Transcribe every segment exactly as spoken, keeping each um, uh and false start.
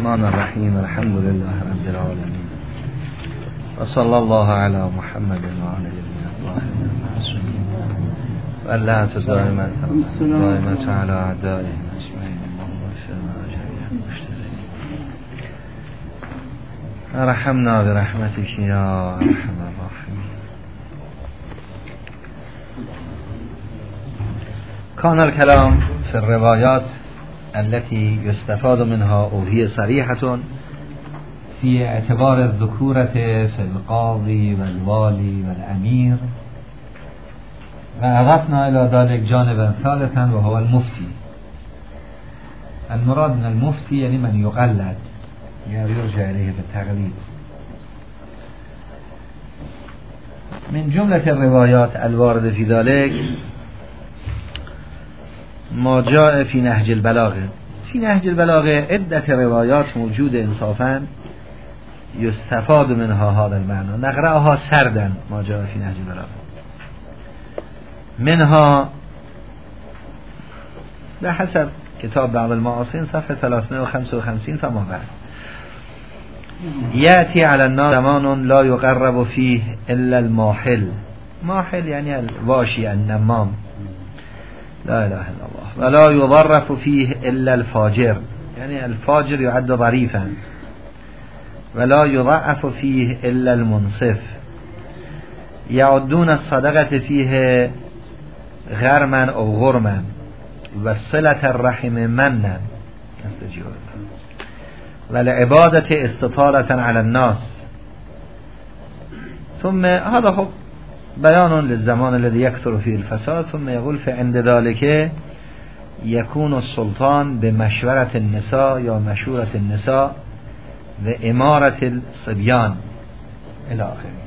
الرحمن الرحیم الحمد لله رب العالمین و صلی الله علی محمد و علی الطاهرین المعصومین و اللعنة دائمة دائمة علی اعدائهم اجمعین. ارحمنا برحمتک یا ارحم الراحمین. کان الکلام فی الروایات التي يستفاد منها او هي صریحة في اعتبار الذكورة في القاضي والوالي والامير، و اضفنا الى ذلك جانبا ثالثا وهو المفتي. المراد من المفتي يعني من يقلد، يعني يرجع اليه بالتقليد. من جملة الروايات الوارد في ذلك ما جاء في نهج البلاغه. في نهج البلاغه عدة روايات موجود انصافا يستفاد منها هذا المعنى، نقرأها سردا ما جاء في نهج البلاغه. منها بحسب كتاب بعض المعاصرين صفحة ثلاثمائة وخمسة وخمسين فما بعد: يأتي على الناس زمان لا يقرب فيه إلا الماحل. ماحل يعني الواشي النمام، لا إله إلا الله. ولا يضرف فيه إلا الفاجر، يعني الفاجر يعد ضريفا. ولا يضعف فيه إلا المنصف. يعدون الصدقة فيه غرما أو غرما وصلة الرحم منا والعبادة استطالة على الناس. ثم هذا هو بيان للزمان الذي يكثر فيه الفساد. ثم يقول فعند ذلك يكون السلطان بمشورة النساء یا مشورة النساء وإمارة الصبيان إلى آخره.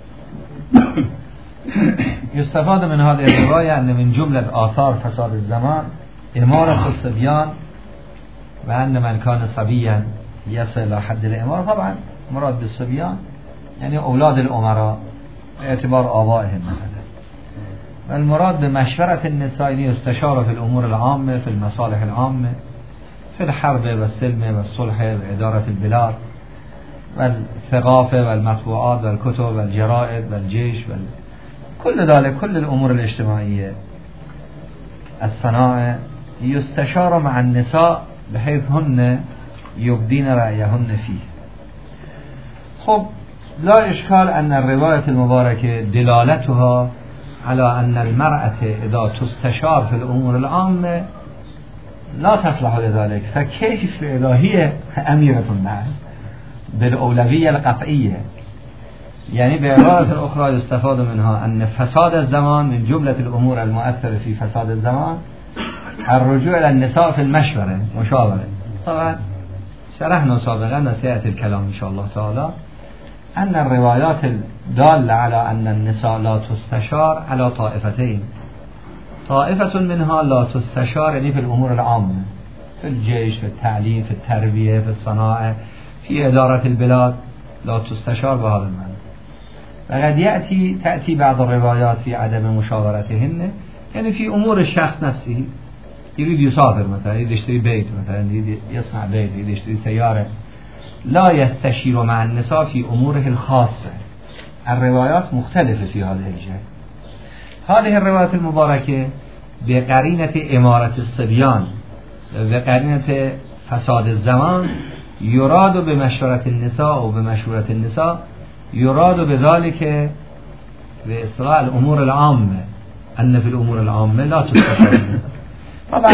يستفاد من هذه الرواية أن من جملة آثار فساد الزمان إمارة الصبيان، وأن من كان صبيا يصل إلى حد الإمارة. طبعا مراد بالصبيان يعني أولاد الأمراء اعتبار آبائهم مثلا. والمراد بمشورة النساء يعني يستشار في الأمور العامة، في المصالح العامة، في الحرب والسلم والصلح وإدارة البلاد والثقافة والمطبوعات والكتب والجرائد والجيش وال... كل ذلك، كل الأمور الاجتماعية، الصناعة، يستشار مع النساء بحيث هن يبدين رأيهن فيه. خب لا إشكال أن الرواية المباركة دلالتها على أن المرأة إذا تستشار في الأمور العامة لا تصلح لذلك، فكيف إذا هي أميرة الناس بالأولوية القطعية؟ يعني بعبارة أخرى يستفاد منها أن فساد الزمان من جملة الأمور المؤثرة في فساد الزمان الرجوع إلى النساء في المشورة مشاورة. طبعا شرحنا سابقا وسيأتي الكلام إن شاء الله تعالى أن الروايات الدالة على أن النساء لا تستشار على طائفتين. طائفة منها لا تستشار يعني في الأمور العامة، في الجيش، في التعليم، في التربية، في الصناعة، في إدارة البلاد، لا تستشار بهذا المعنى. وقد يأتي تأتي بعض الروايات في عدم مشاورتهن، يعني في أمور الشخص نفسه، يريد يسافر مثلا، يريد يشتري بيت مثلا، يريد يصنع بيت، يريد يشتري سيارة، لا يستشير مع النساء في أموره الخاصة. الروايات مختلفة في هذه الجهة. هذه الروايات المباركة بقرينة إمارة الصبيان وقرينة فساد الزمان يراد بمشورة النساء وبمشورة النساء يراد بذلك بإصلاح الأمور العامة، أن في الأمور العامة لا تستشير النساء. طبعا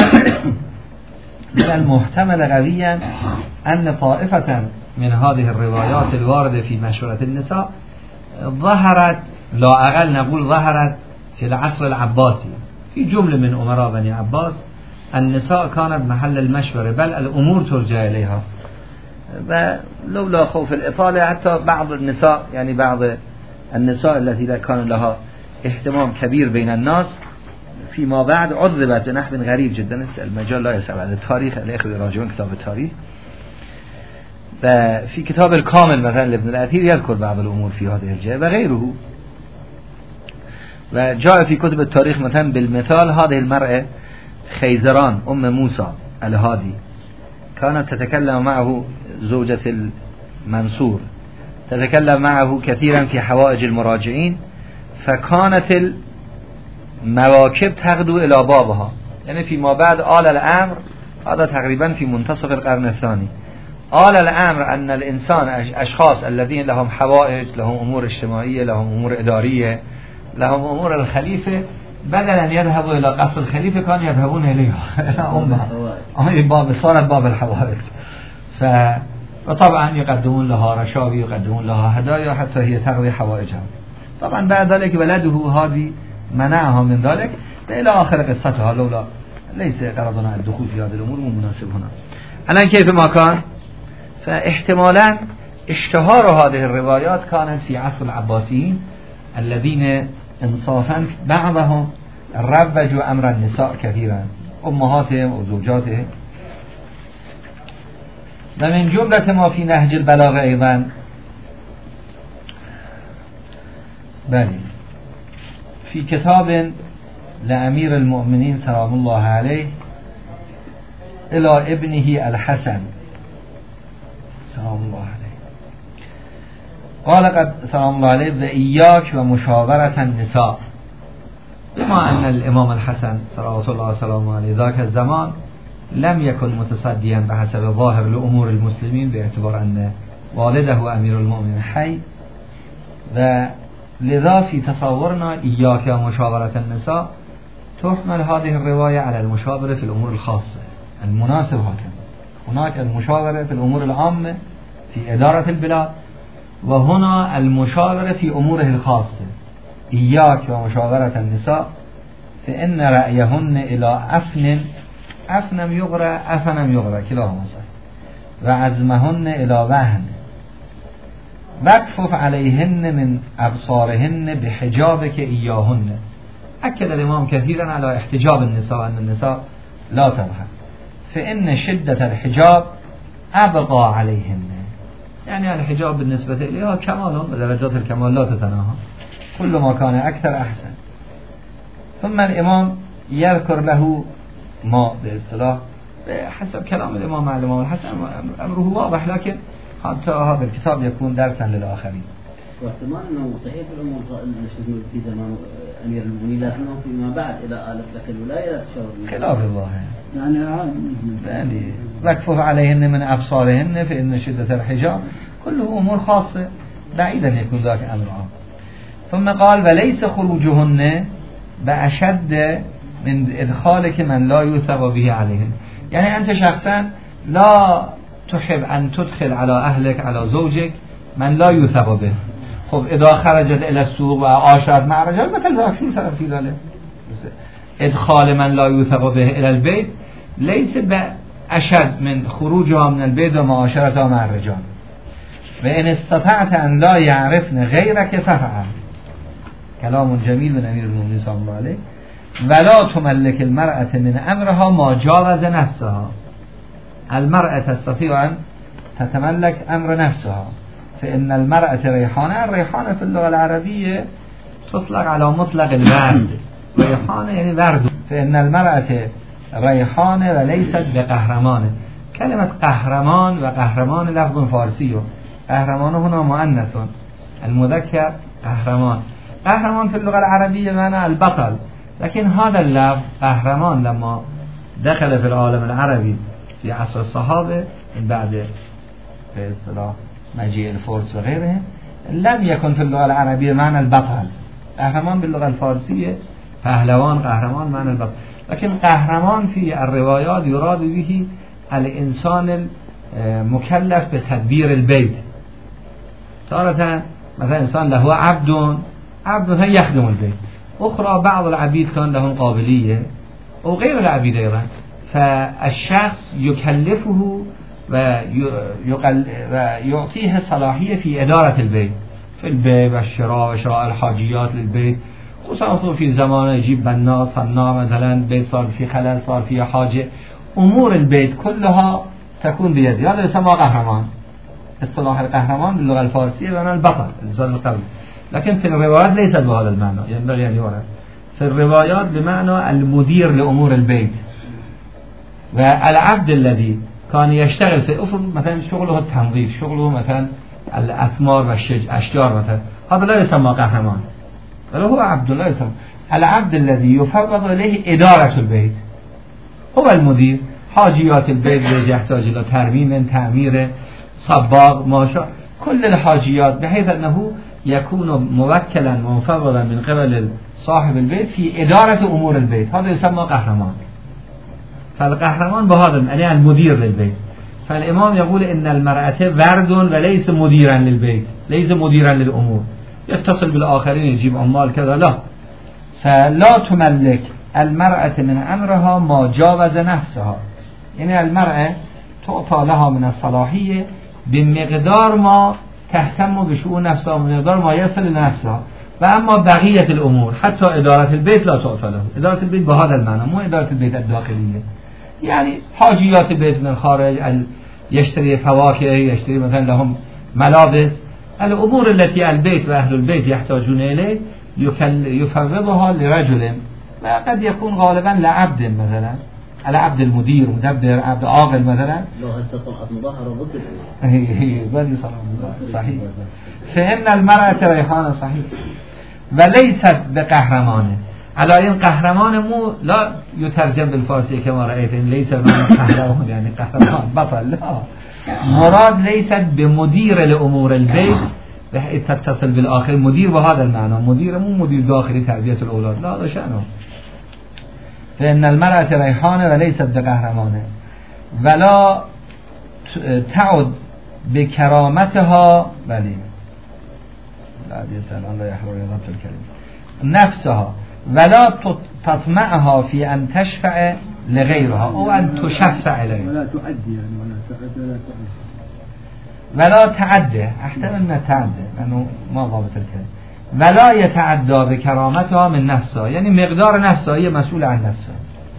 من المحتمل قويا أن طائفة من هذه الروايات الواردة في مشورة النساء ظهرت، لا أقل نقول ظهرت في العصر العباسي في جملة من أمراء بني عباس. النساء كانت محل المشورة، بل الأمور ترجع إليها. ولولا خوف الإطالة حتى بعض النساء، يعني بعض النساء التي كان لها اهتمام كبير بين الناس فيما بعد عذبت بنحو غريب جدا. المجال لا يسع على التاريخ، الأخوة يراجعون كتاب التاريخ. ففي كتاب الكامل مثلا لابن الأثير يذكر بعض الأمور في هذه الجهة وغيره. وجاء في كتب التاريخ مثلا بالمثال هذه المرأة خيزران أم موسى الهادي كانت تتكلم معه زوجة المنصور، تتكلم معه كثيرا في حوائج المراجعين، فكانت المواكب تغدو إلى بابها. يعني فيما بعد آل الأمر، هذا تقريبا في منتصف القرن الثاني، آل الأمر أن الإنسان أشخاص الذين لهم حوائج، لهم أمور اجتماعية، لهم أمور إدارية، لهم أمور الخليفة، بدل أن يذهبوا إلى قصر الخليفة كانوا يذهبون إليها أمها، باب صارت باب الحوائج. ف وطبعا يقدمون لها رشاوي، يقدمون لها هدايا حتى هي تقضي حوائجها. طبعا بعد ذلك ولده هذه منعها من ذلك إلى آخر قصتها، لولا ليس قرضنا الدخول في هذه الأمور مو مناسب هنا. الآن كيف ما كان، فاحتمالا اشتهار هذه الروايات كانت في عصر العباسيين الذين انصافا بعضهم روجوا أمر النساء كثيرا، أمهاتهم وزوجاتهم. ومن جملة ما في نهج البلاغة أيضا بل في كتاب لأمير المؤمنين سلام الله عليه إلى ابنه الحسن سلام الله عليه، قال قد سلام الله عليه وإياك ومشاورة النساء، بما أن الإمام الحسن صلوات الله وسلامه عليه ذاك الزمان لم يكن متصديا بحسب ظاهر لأمور المسلمين، باعتبار أن والده أمير المؤمنين حي، ولذا في تصورنا إياك ومشاورة النساء تحمل هذه الرواية على المشاورة في الأمور الخاصة المناسب. هكذا هناك المشاورة في الأمور العامة في إدارة البلاد، وهنا المشاورة في أموره الخاصة. إياك ومشاورة النساء فإن رأيهن إلى أفن، أفنم يغرى أفنم يغرى كلاهما صحيح، وعزمهن إلى وهن، واكفف عليهن من أبصارهن بحجابك إياهن. أكد الإمام كثيرا على احتجاب النساء، أن النساء لا تظهر، فإن شدة الحجاب أبقى عليهن، يعني الحجاب بالنسبة إليها كمال، ودرجات الكمال لا تتناهى، كل ما كان أكثر أحسن. ثم الإمام يذكر له ما باصطلاح بحسب كلام الإمام مع الإمام الحسن أمره واضح، لكن حتى هذا الكتاب يكون درسا للآخرين. واحتمال أنه صحيح في الأمور في زمان أمير المؤمنين، لكنه فيما بعد إذا آلت لك الولاية لا تشاور خلاف الله يعني يعني واكفف عليهن من أبصارهن فإن شدة الحجاب، كله أمور خاصة بعيدا يكون ذاك أمر عام. ثم قال وليس خروجهن بأشد من إدخالك من لا يوثق به عليهم، يعني أنت شخصا لا تحب أن تدخل على أهلك على زوجك من لا يوثق به. خب إذا خرجت إلى السوق وعاشرت مع رجال مثل ذلك شو سبب في ذلك؟ إدخال من لا يوثق به إلى البيت ليس بأشد من خروجها من البيت ومعاشرتها مع الرجال. وإن استطعت أن لا يعرفن غيرك ففعل، كلام جميل من أمير المؤمنين صلى الله عليه. ولا تملك المرأة من أمرها ما جاوز نفسها، المرأة تستطيع أن تتملك أمر نفسها، فإن المرأة ريحانة، الريحانة في اللغة العربية تطلق على مطلق الورد، ريحانة يعني ورد، فإن المرأة ريحانة وليست بقهرمان. كلمة قهرمان وقهرمان لفظ فارسي، قهرمان هنا مؤنث، المذكر قهرمان. قهرمان في اللغة العربية معنى البطل، لكن هذا اللفظ قهرمان لما دخل في العالم العربي في عصر الصحابة من بعد باصطلاح مجيء الفرس وغيره، لم يكن في اللغة العربية معنى البطل. قهرمان باللغة الفارسية پهلوان، قهرمان معنى البطل، لكن قهرمان في الروايات يراد به الإنسان المكلف بتدبير البيت. تارة مثلا إنسان له عبد عبد يخدم البيت، أخرى بعض العبيد كان لهم قابلية وغير العبيد أيضا، فالشخص يكلفه ويعطيه صلاحية في إدارة البيت، في البيع والشراء وشراء الحاجيات للبيت، خصوصا في زمان يجيب بنا صناع مثلا بيت صار في خلل، صار في حاجة، أمور البيت كلها تكون بيده. هذا يسمى قهرمان. اصطلاح القهرمان باللغة الفارسية بمعنى البطل، الإنسان القوي، لكن في الروايات ليست بهذا المعنى، ينبغي أن يعرف. في الروايات بمعنى المدير لأمور البيت. والعبد الذي كان يشتغل في افرض مثلا شغله التنظيف، شغله مثلا الأثمار والأشجار مثلا، هذا لا يسمى قهرمان، بل هو عبد الله يسمى العبد الذي يفوض إليه إدارة البيت، هو المدير. حاجيات البيت يحتاج إلى ترميم، تعمير، صباغ، ماشاء، كل الحاجيات، بحيث أنه يكون موكلا ومفوضا من قبل صاحب البيت في إدارة أمور البيت، هذا يسمى قهرمان. فالقهرمان بهذا يعني المدير للبيت. فالإمام يقول إن المرأة ورد وليس مديرا للبيت، ليس مديرا للأمور، يتصل بالآخرين يجيب عمال كذا، لا. فلا تملك المرأة من أمرها ما جاوز نفسها، يعني المرأة تعطى لها من الصلاحية بمقدار ما تهتم بشؤون نفسها، بمقدار ما يصل لنفسها. و اما بقية الأمور حتى إدارة البيت لا تعطى له. إدارة البيت بهذا المعنى، مو إدارة البيت الداخلية، يعني حاجيات البيت من الخارج، يشتري فواكه، يشتري مثلا لهم ملابس، الأمور التي البيت وأهل البيت يحتاجون إليه يفوضها لرجل، وقد يكون غالبا لعبد، مثلا العبد المدير، مدبر، عبد عاقل مثلا. لو هسه طلعت مظاهرة ضد الإمام صحيح. فإن المرأة ريحانة صحيح وليست بقهرمانه. على این قهرمان مو لا يترجم بالفارسی كما رأيت، إن ليس من قهرمان يعني قهرمان بطل، لا، مراد ليست بمدير لأمور البيت بحيث تتصل بالآخر، مدير بهذا المعنى، مدير مو مدير داخلي تربية الأولاد، لا، هذا شأنه. فإن المرأة ريحانة وليست بقهرمانه ولا تعد بكرامتها، بلی بعد يسأل الله يحرر رضا الكريم نفسها، ولا تطمعها في أن تشفع لغيرها أو أن تشفع لغيرها، ولا تؤدي يعني ولا تعد ولا تعدى، احتمل من تعدى لأنه ما ضابط الكلام، ولا يتعدى بكرامتها من نفسها، يعني مقدار نفسها هي مسؤول عن نفسها.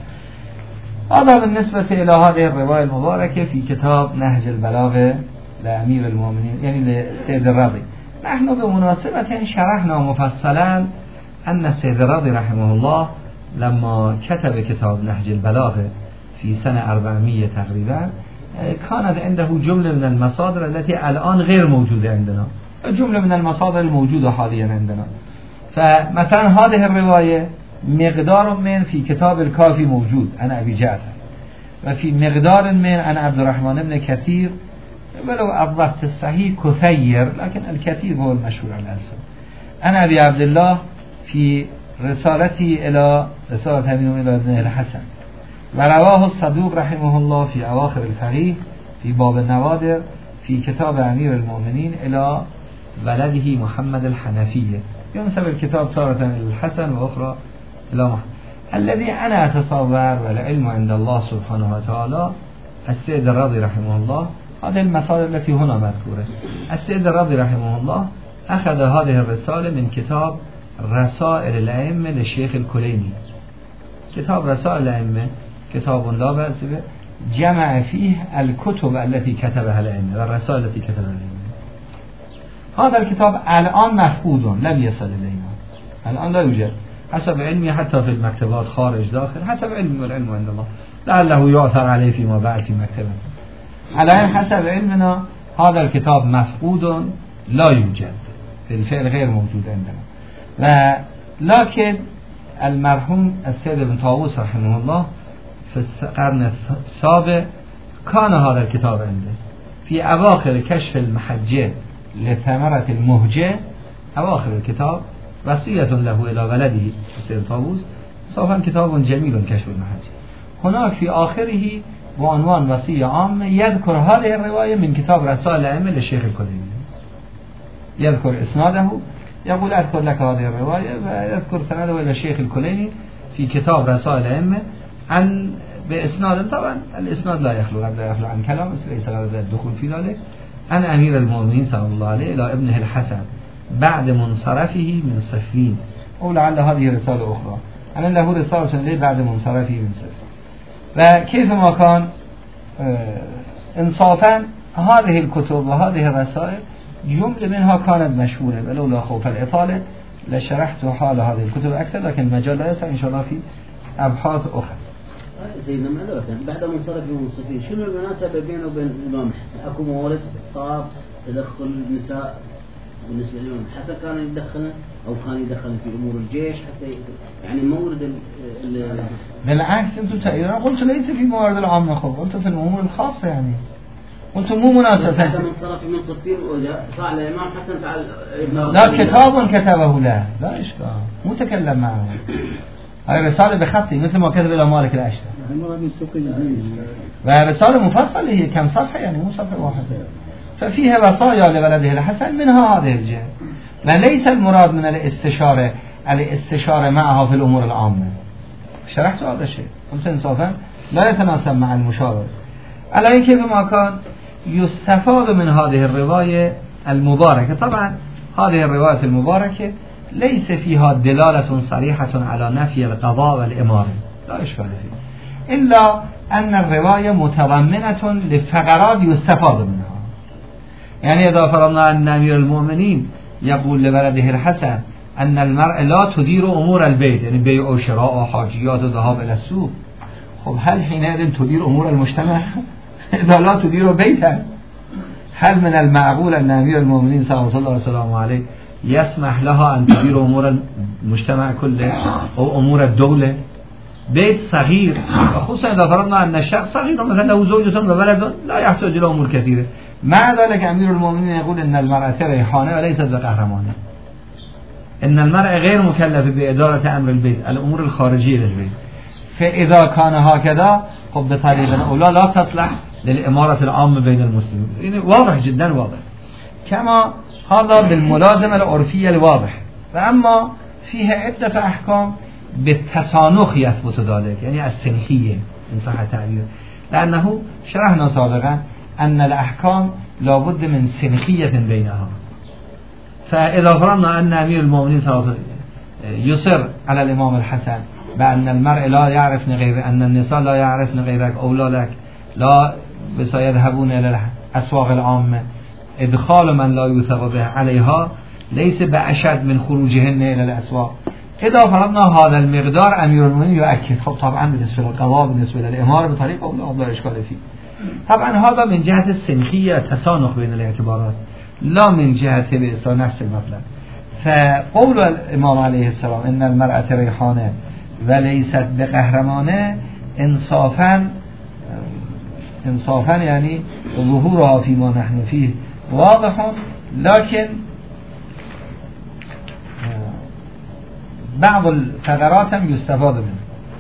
هذا بالنسبة إلى هذه الرواية المباركة في كتاب نهج البلاغة لأمير المؤمنين، يعني للسيد الرضي. نحن بمناسبة شرحنا مفصلا أن السيد الرضي رحمه الله لما كتب كتاب نهج البلاغة في سنة أربعمية تقريبا، كانت عنده جملة من المصادر التي الآن غير موجودة عندنا، جملة من المصادر الموجودة حاليا عندنا. فمثلا هذه الرواية مقدار من في كتاب الكافي موجود أنا أبي جعفر، وفي مقدار من أنا عبد الرحمن بن كثير، ولو الضبط الصحيح كثير، لكن الكثير هو المشهور على الألسن. أنا أبي عبد الله في رسالتي إلى رسالة أمين إلى ابن الحسن، ورواه الصدوق رحمه الله في أواخر الفقيه في باب النوادر في كتاب أمير المؤمنين إلى ولده محمد الحنفية، ينسب الكتاب تارة إلى الحسن وأخرى إلى محمد. الذي أنا أتصور والعلم عند الله سبحانه وتعالى السيد الرضي رحمه الله، هذه المصادر التي هنا مذكورة، السيد الرضي رحمه الله أخذ هذه الرسالة من كتاب رسائل الأئمة للشيخ الكليني. كتاب رسائل الأئمة كتاب لا بأس به، جمع فيه الكتب التي كتبها الأئمة والرسائل التي كتبها الأئمة. هذا الكتاب الآن مفقود لم يصل إلينا، الآن لا يوجد حسب علمي، حتى في المكتبات خارج داخل، حسب علمي والعلم عند الله، لعله يؤثر عليه فيما بعد في مكتبه. على حسب علمنا هذا الكتاب مفقود لا يوجد، في الفعل غير موجود عندنا. ولكن المرحوم السيد ابن طاووس رحمه الله في القرن السابع كان هذا الكتاب عنده في أواخر كشف المحجة لثمرة المهجة، أواخر الكتاب وصية له إلى ولده السيد طاووس، صافا كتاب جميل كشف المحجة. هناك في آخره بعنوان وصية عامة يذكر هذه الرواية من كتاب رسائل الأئمة للشيخ الكليني، يذكر إسناده، يقول أذكر لك هذه الرواية ويذكر سنده إلى الشيخ الكليني في كتاب رسائل الأئمة عن بإسناد، طبعا الإسناد لا يخلو لا يخلو عن كلام، ليس له الدخول في ذلك، عن أمير المؤمنين صلى الله عليه إلى ابنه الحسن بعد منصرفه من صفين، أو لعل هذه رسالة أخرى، أنا له رسالة ليه بعد منصرفه من صفين. وكيف ما كان إنصافا هذه الكتب وهذه الرسائل جملة منها كانت مشهورة، ولولا خوف الإطالة لشرحت حال هذه الكتب أكثر، لكن المجال لا يسع إن شاء الله في أبحاث أخرى. سيدنا معذرة بعد منصرف المنصفين شنو المناسبة بينه وبين الإمام الحسن؟ أكو مورد صار تدخل النساء بالنسبة للإمام الحسن كان يدخلن أو كان يدخلن في أمور الجيش حتى يعني مورد ال بالعكس أنتم تقريبا قلت ليس في موارد العامة خب قلت في الأمور الخاصة يعني قلت مو مناسبة بعد منصرف المنصفين فعل الإمام حسن تعال لا كتاب كتبه له لا إشكال مو تكلم معه هاي رسالة بخطي مثل ما كتب إلى مالك الأشتر ورسالة مفصلة هي كم صفحة يعني مو صفحة واحدة ففيها وصايا لولده الحسن منها هذه الجهة وليس المراد من الاستشارة الاستشارة معها في الأمور العامة شرحت هذا الشيء قلت انصافا لا يتناسب مع المشاور على كيف ما كان يستفاد من هذه الرواية المباركة. طبعا هذه الرواية المباركة ليس فيها دلالة صريحة على نفي القضاء والإمارة لا إشكال فيه إلا أن الرواية متضمنة لفقرات يستفاد منها. يعني إذا فرضنا أن أمير المؤمنين يقول لولده الحسن أن المرأة لا تدير أمور البيت يعني بيع وشراء وحاجيات وذهاب إلى السوق خب هل حينئذ تدير أمور المجتمع؟ إذا لا تدير بيتا هل من المعقول أن أمير المؤمنين صلى الله عليه وسلم عليه يسمح لها أن تدير أمور المجتمع كله أو أمور الدولة؟ بيت صغير خصوصا إذا فرضنا أن الشخص صغير مثلا له زوجة وولد لا يحتاج إلى أمور كثيرة. مع ذلك أمير المؤمنين يقول أن المرأة ريحانة وليست بقهرمانة إن المرأة غير مكلفة بإدارة أمر البيت الأمور الخارجية للبيت. فإذا كان هكذا خب بطريقة أولى لا تصلح للإمارة العامة بين المسلمين يعني واضح جدا واضح كما هذا بالملازمة العرفية الواضح. وأما فيها عدة أحكام بالتسانخ يثبت ذلك يعني السنخية إن صح التعبير لأنه شرحنا سابقا أن الأحكام لابد من سنخية بينها. فإذا فرضنا أن أمير المؤمنين صلى الله عليه وسلم يصر على الإمام الحسن بأن المرء لا يعرفن غير أن النساء لا يعرفن غيرك أولادك لا بس يذهبون إلى الأسواق العامة إدخال من لا يوثق به عليها ليس بأشد من خروجهن إلى الأسواق. إذا فرضنا هذا المقدار أمير المؤمنين يؤكد خب طبعا بالنسبة للقضاء بالنسبة للإمارة بطريقة أولى لا إشكال فيه. طبعا هذا من جهة السنخية تسانخ بين الاعتبارات لا من جهة بإصلاح نفس المطلب. فقول الإمام عليه السلام إن المرأة ريحانة وليست بقهرمانة انصافا انصافا يعني ظهورها فيما نحن فيه واضح لكن بعض الفقرات هم يستفاد منه.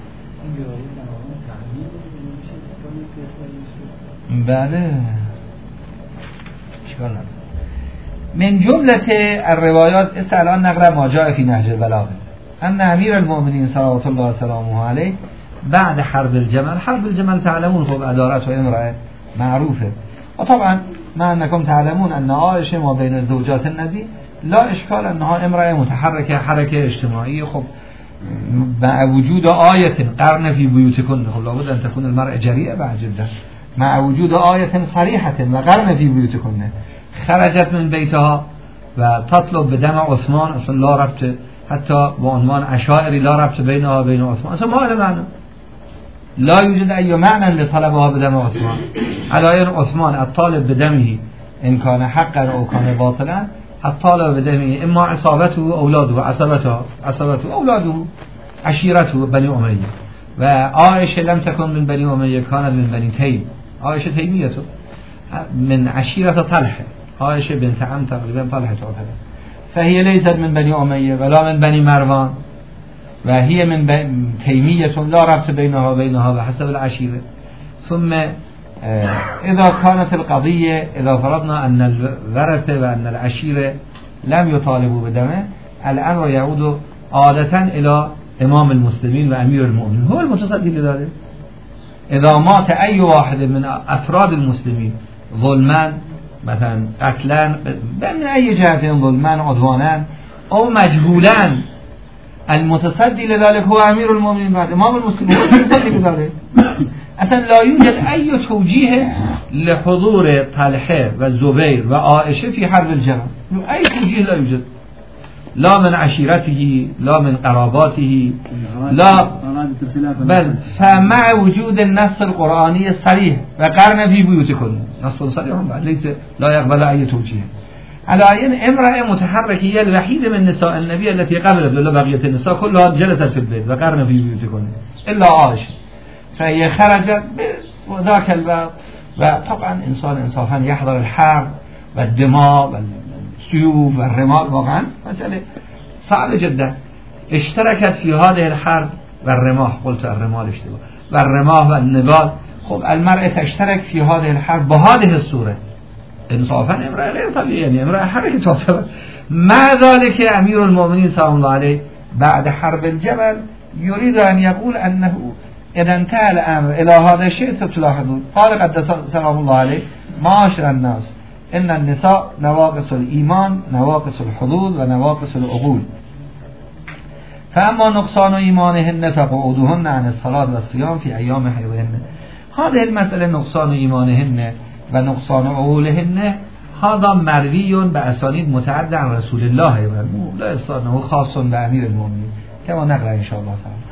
بله اشكال نداره. من جملة الروايات الآن نقرأ ما جاء في نهج البلاغة أن أمير المؤمنين صلوات الله وسلامه عليه بعد حرب الجمل حرب الجمل تعلمون خب أدارت وامرأة معروفة وطبعا ما أنكم تعلمون أن عائشة ما بين زوجات النبي لا إشكال أنها امرأة متحركة حركة اجتماعية خب مع وجود آية قرن في بيوتكن خب لابد أن تكون المرأة جريئة بعد جدا مع وجود آية صريحة وقرن في بيوتكن خرجت من بيتها وتطلب بدم عثمان اصلا لا ربط حتى بعنوان عشائري لا ربط بينها وبين عثمان اصلا ما له معنى لا يوجد أي معنى لطلبها بدم عثمان على أن عثمان الطالب بدمه إن كان حقا أو كان باطلا الطالب بدمه إما عصابته أولاده عصبته عصبته أولاده عشيرته بني أمية. وعائشة لم تكن من بني أمية كانت من بني تيم عائشة تيميته من عشيرة طلحة عائشة بنت عم تقريبا طلحة تعتبر فهي ليست من بني أمية ولا من بني مروان وهي من تيمية لا ربط بينها وبينها بحسب العشيرة. ثم إذا كانت القضية إذا فرضنا أن الورثة وأن العشيرة لم يطالبوا بدمه الأمر يعود عادة إلى إمام المسلمين وأمير المؤمنين هو المتصدي لذلك. إذا مات أي واحد من أفراد المسلمين ظلمان مثلا قتلان من أي جهة ظلمان عدوانان أو مجهولان المتصدي لذلك هو أمير المؤمنين بعد إمام المسلمين هو المتصدي لذلك. اصلا لا يوجد أي توجيه لحضور طلحة و زبير و عائشة في حرب الجمل أي توجيه لا يوجد لا من عشيرته لا من قراباته لا، بل فمع وجود النص القرآني الصريح وقرن في بيوتكن، نص صريح ليس لا يقبل أي توجيه، على أن امرأة متحركة هي الوحيدة من نساء النبي التي قبل بقية النساء كلها جلست في البيت وقرن في بيوتكن إلا عائشة، فهي خرجت وذاك الوقت. وطبعا إنسان إنصافا يحضر الحرب والدماء والسيوف والرمال، واقعا مسألة صعبة جدا. اشتركت في هذه الحرب والرماح، قلت الرمال اشتباه، والرماح والنبال. خب المرأة تشترك في هذه الحرب بهذه الصورة، إنصافا امرأة غير طبيعية، يعني امرأة حركة تعتبر. مع ذلك أمير المؤمنين سلام الله عليه بعد حرب الجبل يريد أن يقول أنه إذا انتهى الأمر إلى هذا الشيء ستلاحظون، قال قدس سلام الله عليه: معاشر الناس إن النساء نواقص الإيمان نواقص الحدود ونواقص العقول، فأما نقصان إيمانهن فقعودهن عن الصلاة والصيام في أيام حيضهن. هذه المسألة نقصان إيمانهن ونقصان عقولهن هذا مروي بأسانيد متعددة عن رسول الله، لا يستطيع خاص بأمير المؤمنين كما نقرأ إن شاء الله تعالى.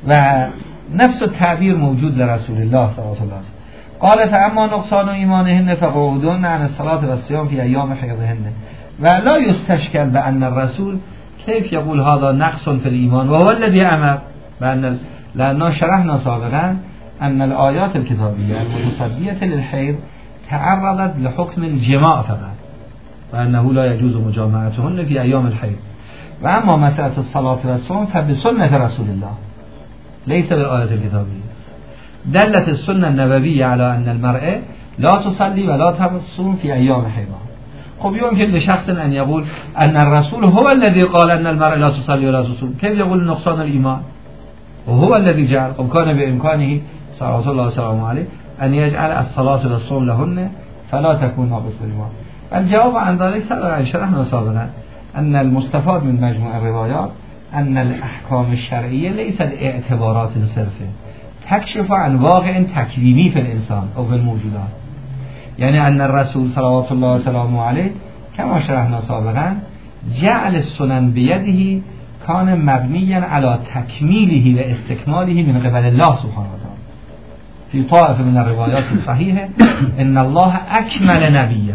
ونفس التعبير موجود لرسول الله صلى الله عليه وسلم، قال: فأما نقصان إيمانهن فقعودهن عن الصلاة والصيام في أيام حيضهن. ولا يستشكل بأن الرسول كيف يقول هذا نقص في الإيمان وهو الذي أمر، بأن لأننا شرحنا سابقا أن الآيات الكتابية المتصدية للحيض تعرضت لحكم الجماع فقط، وأنه لا يجوز مجامعتهن في أيام الحيض. وأما مسألة الصلاة والصوم فبسنة رسول الله ليس بالآيات الكتابية. دلت السنة النبوية على أن المرأة لا تصلي ولا تصوم في أيام حيضها. خب يمكن لشخص أن يقول أن الرسول هو الذي قال أن المرأة لا تصلي ولا تصوم، كيف يقول نقصان الإيمان وهو الذي جعل؟ وكان بإمكانه صلوات الله وسلامه عليه أن يجعل الصلاة والصوم لهن فلا تكون ناقص الإيمان. الجواب عن ذلك سبق شرحنا سابقا أن المستفاد من مجموع الروايات أن الأحكام الشرعية ليست اعتبارات صرفة تكشف عن واقع تكويني في الإنسان أو في الموجودات، يعني أن الرسول صلوات الله وسلامه عليه كما شرحنا سابقا جعل السنن بيده كان مبنيا على تكميله واستكماله من قبل الله سبحانه وتعالى. في طائفة من الروايات الصحيحة إن الله أكمل نبيه،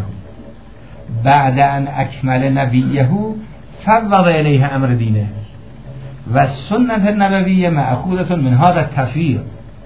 بعد أن أكمل نبيه فوض إليه أمر دينه، والسنة النبوية مأخوذة من هذا التفويض،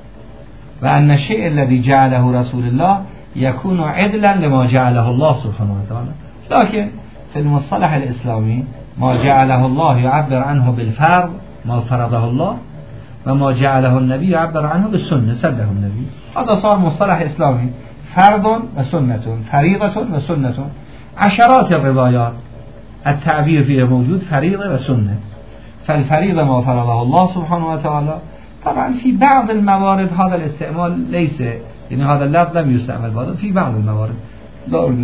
وأن الشيء الذي جعله رسول الله يكون عدلا لما جعله الله سبحانه وتعالى. لكن في المصطلح الإسلامي ما جعله الله يعبر عنه بالفرض ما فرضه الله، وما جعله النبي يعبر عنه بالسنة سده النبي. هذا صار مصطلح إسلامي، فرض وسنة، فريضة وسنة. عشرات الروايات التعبير فيها موجود فريضة وسنة. فالفريضة ما فرضه الله سبحانه وتعالى. طبعا في بعض الموارد هذا الاستعمال ليس، يعني هذا اللفظ لم يستعمل بعض في بعض الموارد، لا أريد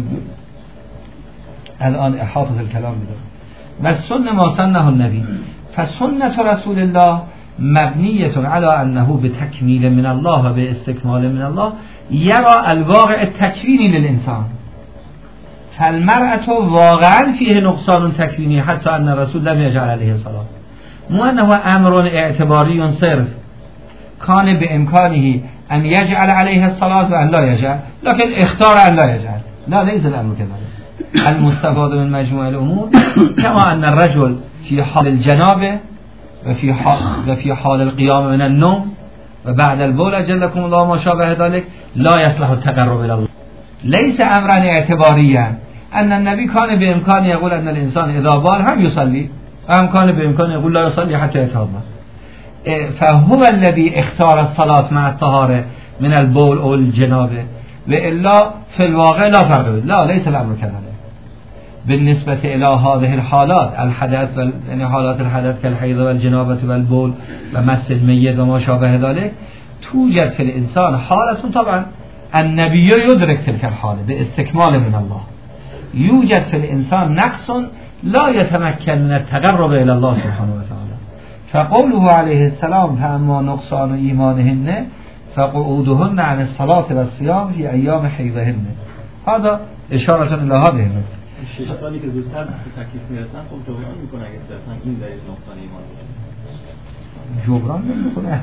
الآن إحاطة الكلام بدون. والسنة ما سنه النبي، فسنة رسول الله مبنية على أنه بتكميل من الله وباستكمال من الله يرى الواقع التكويني للإنسان. فالمرأة واقعا فيه نقصان تكويني حتى أن الرسول لم يجعل عليه الصلاة، مو أنه أمر اعتباري صرف كان بإمكانه أن يجعل عليه الصلاة وأن لا يجعل، لكن اختار أن لا يجعل. لا، ليس الأمر كذلك. المستفاد من مجموع الأمور كما أن الرجل في حال الجنابة وفي حال, وفي حال القيام من النوم وبعد البول أجلكم الله ما شابه ذلك لا يصلح التقرب إلى الله. ليس أمرا اعتباريا أن النبي كان بإمكانه يقول أن الإنسان إذا بال هم يصلي، أم كان بإمكانه يقول لا يصلي حتى يتوضأ. فهو الذي اختار الصلاة مع الطهارة من البول أو الجنابة، وإلا في الواقع لا فرق. لا، ليس الأمر كذلك. بالنسبة إلى هذه الحالات الحدث وال... يعني حالات الحدث كالحيض والجنابة والبول ومس الميت وما شابه ذلك، توجد في الإنسان حالة طبعا النبي يدرك تلك الحالة باستكمال من الله. يوجد في الإنسان نقص لا يتمكن من التقرب إلى الله سبحانه وتعالى. فقوله عليه السلام فأما نقصان إيمانهن فقعودهن عن الصلاة والصيام في أيام حيضهن، هذا إشارة إلى هذه النقطة. شش سالی که زودتر به تکلیف میرسن خب جبران میکنه اگه صرفا این دلیل نقصان ایمان باشه. جبران نمیکنه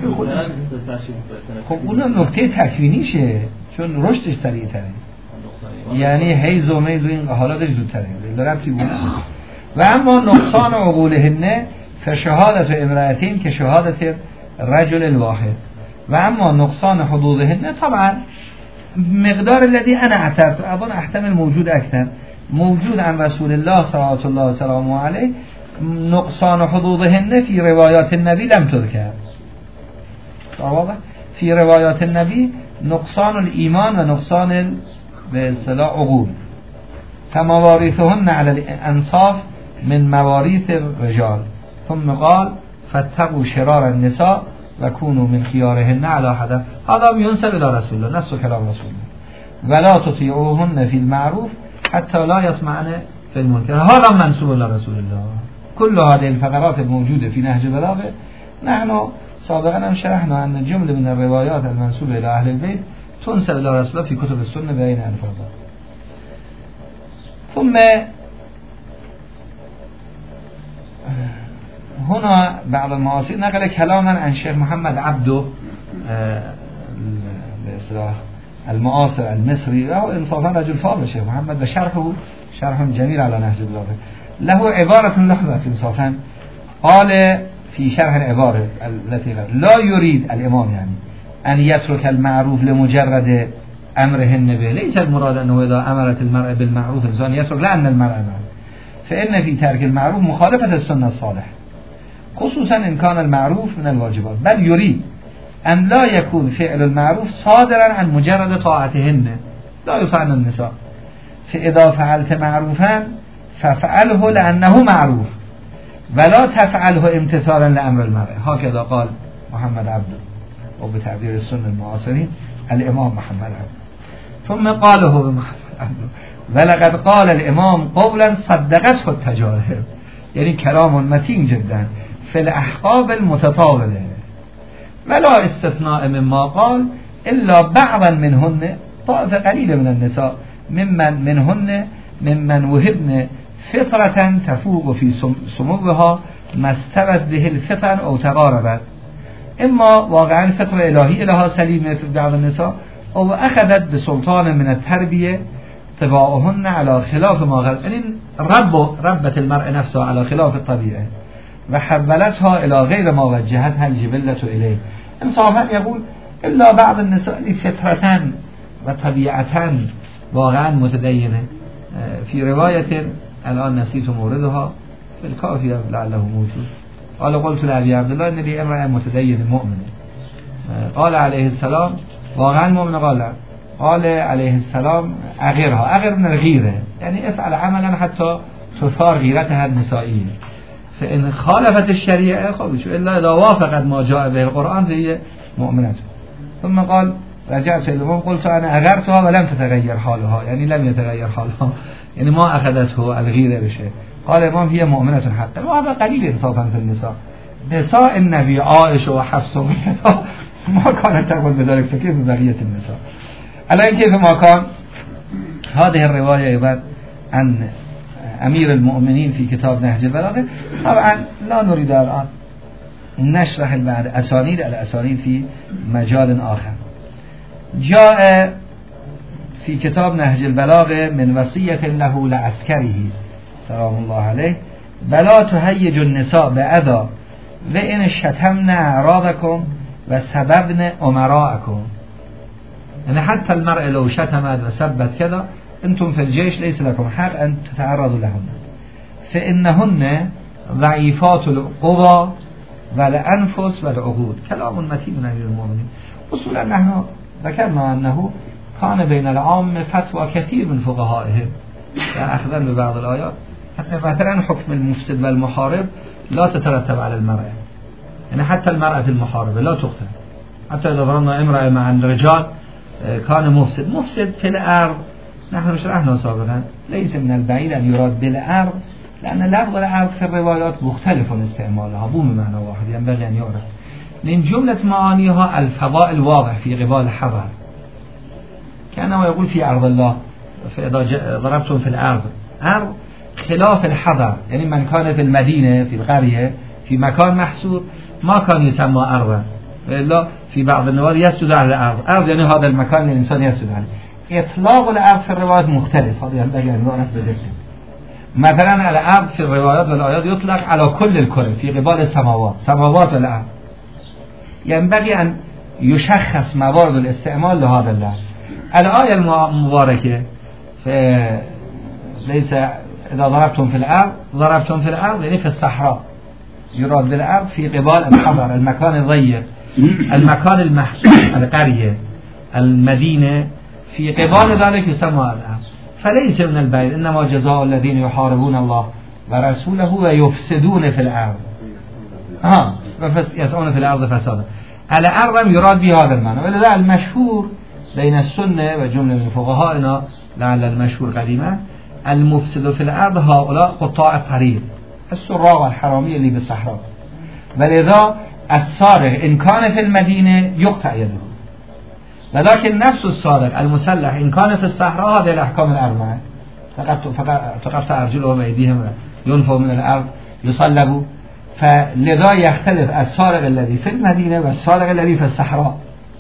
خب اون نکته تکوینیشه چون رشدش سریع‌تره، یعنی حیض و میز و این حالاتش زودتره ربطی بود. و اما نقصان عقولهن فشهادت امرأتین که شهادت رجل الواحد و اما نقصان حدودهن طبعا مقدار الذي انا اعترت ابان احتمل موجود اکتر موجود عن رسول الله صلی الله علیه و سلم علیه نقصان حدودهن فی روایات النبی لم تذکر صوابه فی روایات النبی نقصان الایمان و نقصان به اصطلاح عقول فمواریثهن علی الانصاف من مواریث الرجال ثم قال فاتقوا شرار النساء و كونوا من خيارهن على حد هذا ينسب الى رسول الله نص كلام رسول الله ولا تطيعوهن في المعروف حتى لا يطمعن في المنكر هذا منسوب الى رسول الله. كل هذه الفقرات الموجوده في نهج البلاغه نحن سابقا هم شرحنا ان جمله من الروايات المنسوبه الى اهل البيت تنسب الى رسول الله في كتب السنه بين الفاظها. ثم هنا بعض المعاصر نقل كلاما عن شيخ محمد عبده بإصلاح المعاصر المصري وهو انصافا رجل فاضل شيخ محمد وشرحه شرح جميل على نهج البلاغه له عبارة لحظة انصافا قال في شرح العبارة التي لا يريد الإمام يعني أن يترك المعروف لمجرد أمرهن به ليس المراد أنه إذا أمرت المرأة بالمعروف إنسان يترك لأن المرأة معروف فإن في ترك المعروف مخالفة السنة الصالح خصوصا إن كان المعروف من الواجبات بل يريد أن لا يكون فعل المعروف صادرا عن مجرد طاعتهن لا يطعن النساء فإذا فعلت معروفا ففعله لأنه معروف ولا تفعله امتثالا لأمر المرأة هكذا قال محمد عبده وبتعبير السنة المعاصرين الإمام محمد عبده ثم قاله محمد عبده ولقد قال الإمام قولا صدقته التجارب يعني كلام متين جدا في الأحقاب المتطاولة ولا استثناء مما قال إلا بعضا منهن طائفة قليلة من النساء ممن منهن ممن وهبن فطرة تفوق في سموها ما استوت به الفطر أو تقاربت إما واقعا فطرة إلهي لها سليمة في بعض النساء أو أخذت بسلطان من التربية طباعهن على خلاف ما غير يعني رب ربت المرء نفسها على خلاف الطبيعة وحولتها إلى غير ما وجهتها الجبلة إليه انصافا يقول إلا بعض النساء فطرة وطبيعة واقعا متدينة في رواية الآن نسيت موردها في الكافية لعله موجود قال قلت لأبي عبد الله إن لي امرأة متدين مؤمنة قال عليه السلام واقعا مؤمنة قال قال عليه السلام أغيرها أغير من الغيرة يعني افعل عملا حتى تثار غيرتها النسائية فإن خالفت الشريعة خالص إلا إذا وافقت ما جاء به القرآن فهي مؤمنة. ثم قال رجعت إلى الإمام قلت أنا أغرتها ولم تتغير حالها يعني لم يتغير حالها يعني ما أخذته الغيرة بشيء قال الإمام هي مؤمنة حقا وهذا قليل إنصافا في النساء نساء النبي عائشة وحفصة ما كانت تقول بذلك فكيف بقية النساء الآن كيف ما كان هذه الرواية أيضا عن أمير المؤمنين في كتاب نهج البلاغة طبعا لا نريد الآن نشرح بعد أسانيد الأسانيد في مجال آخر. جاء في كتاب نهج البلاغة من وصية له لعسكره سلام الله عليه ولا تهيج النساء بأذى وإن شتمن أعراضكم وسببن أمراءكم يعني حتى المرأة لو شتمت وسبت كذا أنتم في الجيش ليس لكم حق أن تتعرضوا لهن فإنهن ضعيفات القوى والأنفس والعقول كلام متين من أمير المؤمنين. أصولا نحن ذكرنا أنه كان بين العام فتوى كثير من فقهائهم أخذا ببعض الآيات حتى مثلا حكم المفسد والمحارب لا تترتب على المرأة يعني حتى المرأة المحاربة لا تقتل حتى إذا ضربنا امرأة مع الرجال كان مفسد مفسد في الأرض نحن شرحنا سابقا ليس من البعيد أن يراد بالأرض لأن لفظ الأرض في الروايات مختلف استعمالها مو بمعنى واحد ينبغي أن يعرف من جملة معانيها الفضاء الواضح في قبال الحضر كأنه يقول في أرض الله فإذا ضربتم في الأرض عرض خلاف الحضر، يعني من كان في المدينة في القرية في مكان محصور ما كان يسمى أرضا، إلا في بعض النوار يسجد على الأرض. أرض يعني هذا المكان اللي الإنسان يسجد عليه. إطلاق الأرض في الروايات مختلف، هذا ينبغي أن نعرف بدقة. مثلا الأرض في الروايات والآيات يطلق على كل الكرة في قبال السماوات، سماوات والأرض. ينبغي أن يشخص موارد الاستعمال لهذا اللفظ. الآية المباركة في ليس إذا ضربتم في الأرض ضربتم في الأرض يعني في الصحراء، يراد بالأرض في قبال الحضر، المكان الضيق، المكان المحصور، القرية، المدينة، في قبال ذلك يسمى الأرض. فليس من البعيد إنما جزاء الذين يحاربون الله ورسوله ويفسدون في الأرض ها يسعون في الأرض فسادا. الأرض يراد به هذا المعنى. ولذا المشهور بين السنة وجملة من فقهائنا لعل المشهور قديما المفسد في الأرض هؤلاء قطاع الطريق، السراق والحرامية اللي بالصحراء. ولذا السارق إن كان في المدينة يقطع يده، ولكن نفس السارق المسلح إن كان في الصحراء هذه الأحكام الأربعة، تقطع أرجلهم وأيديهم ينفوا من الأرض يصلبوا. فلذا يختلف السارق الذي في المدينة والسارق الذي في الصحراء.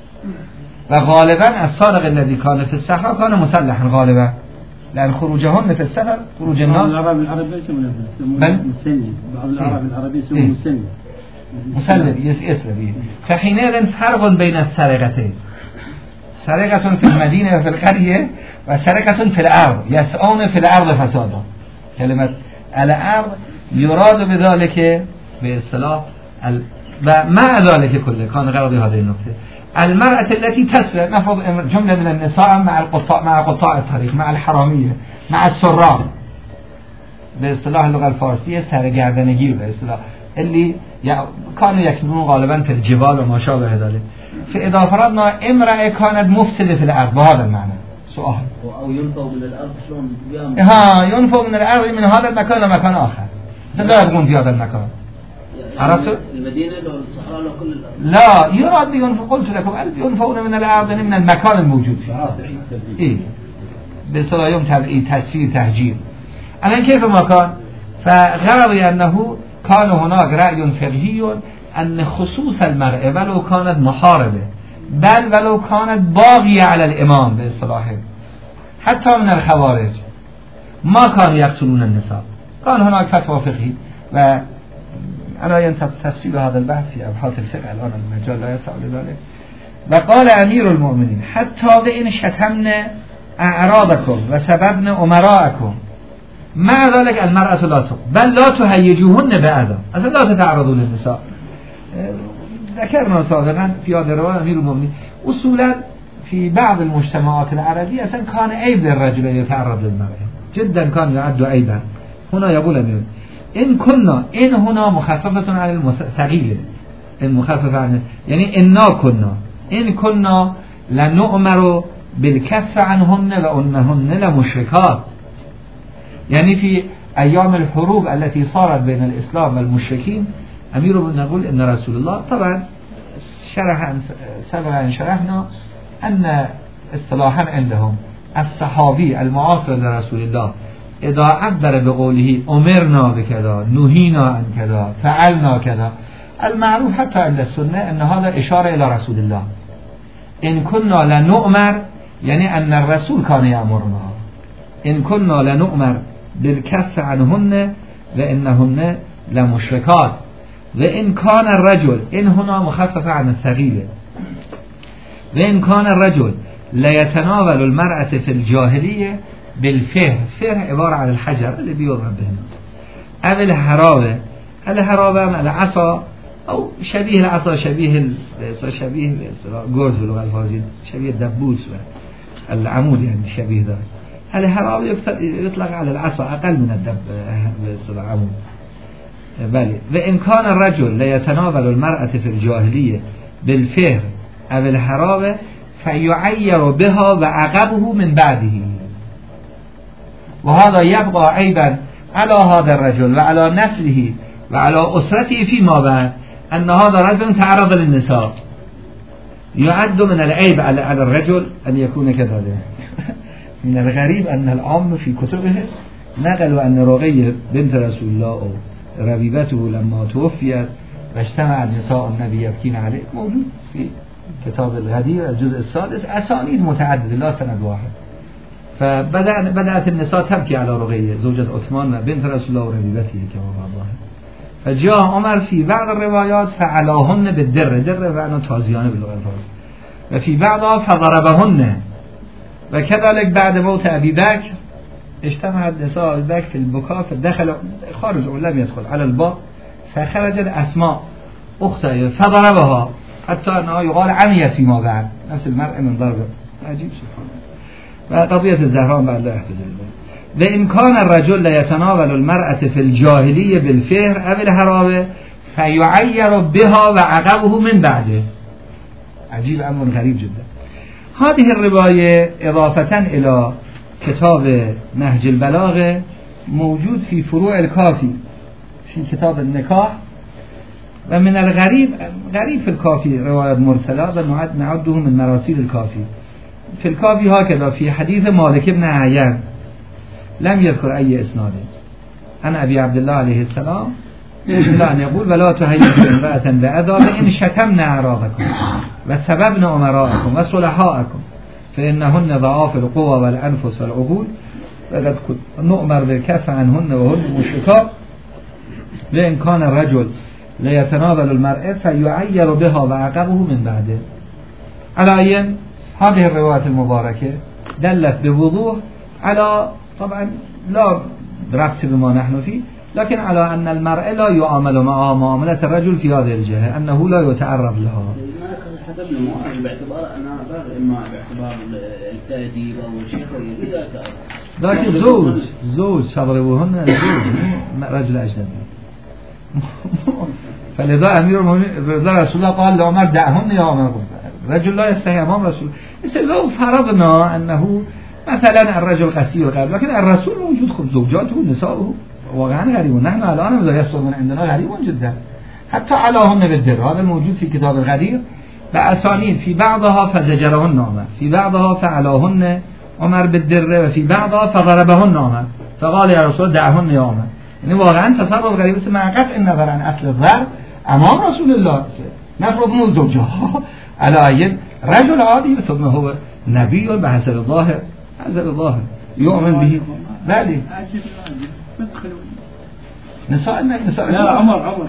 وغالبا السارق الذي كان في الصحراء كان مسلحا غالبا، لأن خروجهن في السفر خروج الناس. بعض العرب العربية يسمونه مسلم، بعض العرب العربية يسمونه مسلم مسلم يسلم. فحينئذ فرق بين السرقتين، سرقة في المدينة وفي القرية وسرقة في الأرض، يسعون في الأرض فسادا. كلمة الأرض يراد بذلك باصطلاح ال... ومع ذلك كله كان غرض هذه النقطة المرأة التي تسرق، نفرض جملة من النساء مع القطاع مع قطاع الطريق مع الحرامية مع السراق، باصطلاح اللغة الفارسية سرگردنگی باصطلاح اللي يعني كانوا يكنون غالبا في الجبال وما شابه ذلك. فإذا فرضنا امرأة كانت مفسدة في الأرض بهذا المعنى، سؤال أو ينفوا من الأرض شلون؟ ها ينفوا من الأرض من هذا المكان لمكان آخر، لا يبغون في هذا المكان. عرفتوا؟ المدينة لو الصحراء لو كل الأرض. لا يراد ينفوا، قلت لكم ينفون من الأرض من المكان الموجود فيه. إيه بصراحة يوم تبعي تسفير تهجير. الآن كيف مكان؟ فغرضي أنه كان هناك رأي فقهي أن خصوص المرأة ولو كانت محاربة بل ولو كانت باغية على الإمام باصطلاحه حتى من الخوارج ما كانوا يقتلون النساء. كان هناك فتوى فقهي وأنا ينتهي تفصيل هذا البحث في أبحاث الفقه، الآن المجال لا يسع لذلك. وقال أمير المؤمنين حتى وإن شتمنا أعراضكم وسببنا أمراءكم مع ذلك المرأة لا تقبل بل لا تهيجوهن بأذى، أصلا لا تتعرضوا للنساء. ذكرنا سابقا في هذا الرواية أمير المؤمنين أصولا في بعض المجتمعات العربية أصلا كان عيب للرجل أن يتعرض للمرأة، جدا كان يعد عيبا. هنا يقول أمير إن كنا إن هنا مخففة عن الثقيلة، إن مخففة عن يعني إنا كنا إن كنا لنؤمر بالكف عنهن وأنهن لمشركات. يعني في أيام الحروب التي صارت بين الإسلام والمشركين أمير المؤمنين يقول إن رسول الله طبعا شرح سبق أن شرحنا أن اصطلاحا عندهم الصحابي المعاصر لرسول الله إذا عبر بقوله أمرنا بكذا نهينا عن كذا فعلنا كذا، المعروف حتى عند السنة أن هذا إشارة إلى رسول الله. إن كنا لنؤمر يعني أن الرسول كان يأمرنا، إن كنا لنؤمر بالكف عنهن وإنهن لمشركات. وإن كان الرجل إن هنا مخففة عن الثقيلة، وإن كان الرجل ليتناول المرأة في الجاهلية بالفه، فه عبارة عن الحجر اللي بيضرب به الناس، أو الحرابة، الحرابة العصا أو شبيه العصا شبيه شبيه جوز باللغة الفارسية شبيه الدبوس العمود يعني شبيه ذلك. الحرابة يطلق على العصا أقل من الدب العمود. بل وإن كان الرجل ليتناول المرأة في الجاهلية بالفهر أو الحرابة فيعير بها وعقبه من بعده، وهذا يبقى عيبا على هذا الرجل وعلى نسله وعلى أسرته فيما بعد أن هذا رجل تعرض للنساء. يعد من العيب على الرجل أن يكون كذلك. من الغريب أن العام في كتبه نقل أن رقية بنت رسول الله ربيبته لما توفيت واجتمع النساء النبي يبكين عليه موجود في كتاب الغدير الجزء السادس، أسانيد متعددة لا سند واحد. فبدأت النساء تبكي على رقية زوجة عثمان بنت رسول الله وربيبته كما الله. فجاء عمر في بعض الروايات فعلاهن بالدر، در معنى تازيانه باللغة الفارسية، وفي بعضها فضربهن. وكذلك بعد موت أبي بكر اجتمعت نساء أبي بكر في البكاء فدخل خارج ولم يدخل على الباب فخرجت أسماء أختها فضربها حتى أنها يقال عميت فيما بعد، نفس المرء من ضربه. عجيب سبحان الله. وقضية الزهران بعد لا يحتاج إليه. وإن كان الرجل يتناول المرأة في الجاهلية بالفهر أو الهرابة فيعير بها وعقبه من بعده. عجيب، أمر غريب جدا. هذه الرواية إضافة إلى كتاب نهج البلاغة موجود في فروع الكافي في كتاب النكاح. ومن الغريب غريب في الكافي رواية مرسلة ونعد نعده من مراسيل الكافي. في الكافي هكذا في حديث مالك بن عيان لم يذكر أي إسناد عن أبي عبد الله عليه السلام إلا أن يقول ولا تهيئوا امرأة بأذى إن شتمنا أعراضكم وسببنا أمراءكم وصلحاءكم فإنهن ضعاف القوى والأنفس والعقول وقد نؤمر بالكف عنهن وهن مشركات. لأن كان الرجل ليتناول المرأة فيعير بها وعقبه من بعده. على أي هذه الروايات المباركة دلت بوضوح على، طبعا لا ربط بما نحن فيه، لكن على أن المرأة لا يعامل معها معاملة الرجل في هذه الجهة، أنه لا يتعرض لها. حسبنا معامل باعتبار أنها غير إما باعتبار التأديب أو الشيخ إذا كان. لكن زوج زوج فضربوهن زوج رجل أجنبي. فلذا أمير المؤمنين رسول الله قال لعمر دعهن يا عمر، رجل لا يستحي أمام رسول الله. لو فرضنا أنه مثلا الرجل قسير قبل، لكن الرسول موجود، خب زوجاته ونساؤه واقعا غريب. نحن الآن إذا يصدر من عندنا غريب جدا. حتى علاهن بالدر هذا الموجود في كتاب الغدير بأسانيد في بعضها فزجرهن عمر، في بعضها فعلاهن عمر بالدر، وفي بعضها فضربهن عمر فقال يا رسول دعهن يا عمر. يعني واقعا تصرف غريب است مع قطع النظر عن أصل الضرب أمام رسول الله. نفرض مو زوجها على أي رجل عادي ثم هو نبي بحسب الظاهر، حسب الظاهر يؤمن به. بالي نساء نساء لا عمر عمر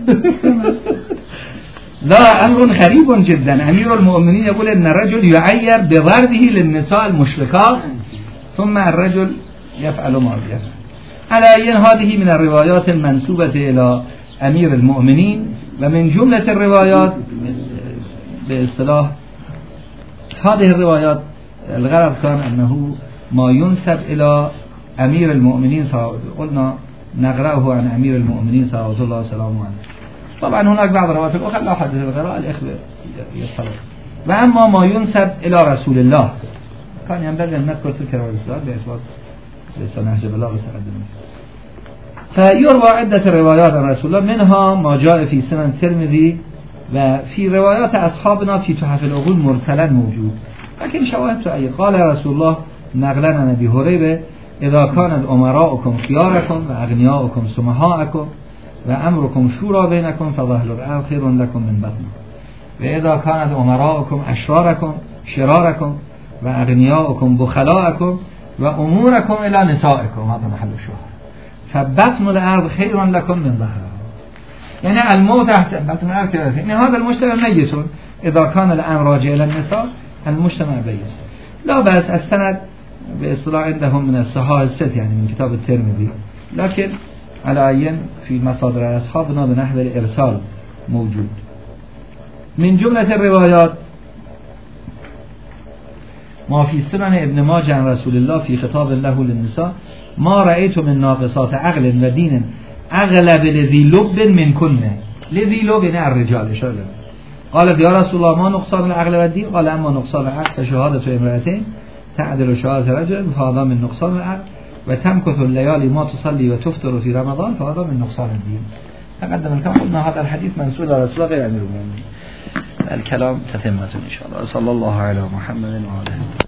لا، أمر غريب جدا. أمير المؤمنين يقول أن الرجل يعير بضربه للنساء المشركات ثم الرجل يفعل ما يفعل. على أي هذه من الروايات المنسوبة إلى أمير المؤمنين. ومن جملة الروايات باصطلاح هذه الروايات الغرض كان أنه ما ينسب إلى أمير المؤمنين قلنا نقرأه عن أمير المؤمنين صلى الله عليه وسلم. طبعا هناك بعض الروايات الأخرى لا حدث القراءة الإخوة يطلع. وأما ما ينسب إلى رسول الله كان ينبغي أن نذكر تلك الروايات بإثبات لسنهج بلاغة تقدم. فيروى عدة الروايات عن رسول الله، منها ما جاء في سنن الترمذي وفي روايات أصحابنا في تحف العقول مرسلا موجود، لكن شواهد أي قال يا رسول الله نقلا عن أبي هريرة إذا كانت أمراؤكم خياركم وأغنياؤكم سمحاءكم وأمركم شورى بينكم فظهر الأرض خير لكم من بطن، وإذا كانت أمراؤكم أشراركم شراركم وأغنياؤكم بخلاءكم وأموركم إلى نسائكم، هذا محل الشهر، فبطن الأرض خير لكم من ظهرها. يعني الموت أحسن، بطن الأرض خير. يعني هذا المجتمع ميت إذا كان الأمر راجع إلى النساء، المجتمع ميت. لا بأس السند بإصطلاح عندهم من الصحاح الست يعني من كتاب الترمذي، لكن على عين في مصادر أصحابنا بنحو الإرسال موجود. من جملة الروايات ما في سنن ابن ماجه عن رسول الله في خطاب له للنساء ما رأيت من ناقصات عقل ودين أغلب لذي لب من كنا. لذي لب يعني الرجال شغل. قال يا رسول الله ما نقصان العقل والدين؟ قال أما نقصان العقل فشهادة امرأتين تعدل شهادة رجل فهذا من نقصان العقل، وتمكث الليالي ما تصلي وتفطر في رمضان فهذا من نقصان الدين. تقدم الكلام قلنا هذا الحديث منسوب على رسول الله غير أمير المؤمنين. الكلام تتمة إن شاء الله. صلى الله على محمد وعلى آله.